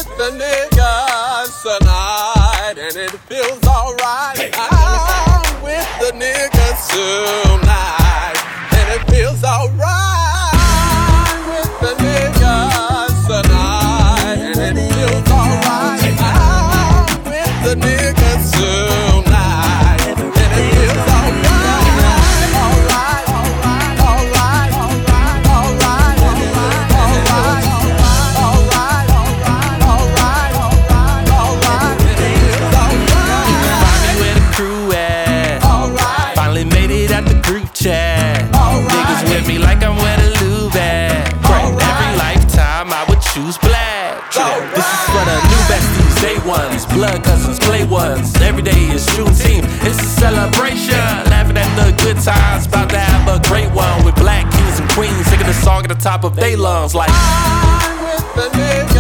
the niggas tonight, and it feels alright. I'm with the niggas tonight, and it feels alright. I'm with the niggas tonight, and it feels alright. I'm with the niggas tonight, and it feels alright. Niggas with me like I'm where the lube at. Every lifetime I would choose black. This is for the new besties, day ones, blood cousins, play ones. Every day is Juneteenth, it's a celebration. Laughing at the good times, about to have a great one with black kings and queens singing the song at the top of their lungs like I'm with the niggas.